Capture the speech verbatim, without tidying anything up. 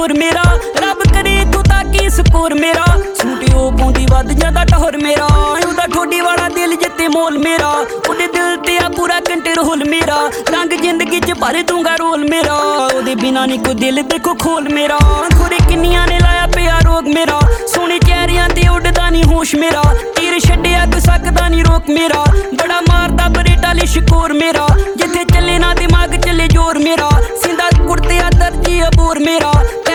ਜ਼ੋਰ ਮੇਰਾ ਰੱਬ ਕਰੇ ਤੂੰ ਤਾਂ ਕੀ ਸਕੋਰ ਮੇਰਾ ਸੂਟੇ ਉਹ ਪਾਉਂਦੀ ਵੱਧ ਜਾਂਦਾ ਟੌਰ ਮੇਰਾ ਉਹਦਾ ਠੋਡੀ ਵਾਲਾ ਦਿਲ ਜਿੱਤੇ ਮੋਲ ਮੇਰਾ ਉਹਦੇ ਦਿਲ ਤੇ ਆ ਪੂਰਾ ਕੰਟਰੋਲ ਮੇਰਾ ਰੰਗ ਜ਼ਿੰਦਗੀ ਚ ਭਰ ਦੂੰਗਾ ਰੋਲ ਮੇਰਾ ਉਹਦੇ ਬਿਨਾਂ ਨੀ ਕੋਈ ਦਿਲ ਦੇਖੋ ਖੋਲ ਮੇਰਾ ਖੁਰੇ ਕਿੰਨੀਆਂ ਨੇ ਲਾਇਆ ਪਿਆ ਰੋਗ ਮੇਰਾ ਸੋਹਣੇ ਚਿਹਰਿਆਂ ਤੇ ਉੱਡਦਾ ਨੀ ਹੋਸ਼ ਮੇਰਾ ਤੀਰ ਛੱਡਿਆ ਤੂੰ ਸਕਦਾ ਨੀ ਰੋਕ ਮੇਰਾ ਬੜਾ ਮਾਰਦਾ ਬਰੇਟਾ ਲਿਸ਼ਕੋਰ ਮੇਰਾ ਜਿੱਥੇ ਚੱਲੇ ਨਾ ਦਿਮਾਗ ਚੱਲੇ ਜ਼ੋਰ ਮੇਰਾ ਸਿੰਦਾ ਕੁੜਤੇ ਆ ਦਰਜੀ ਅਬੋਰ ਮੇਰਾ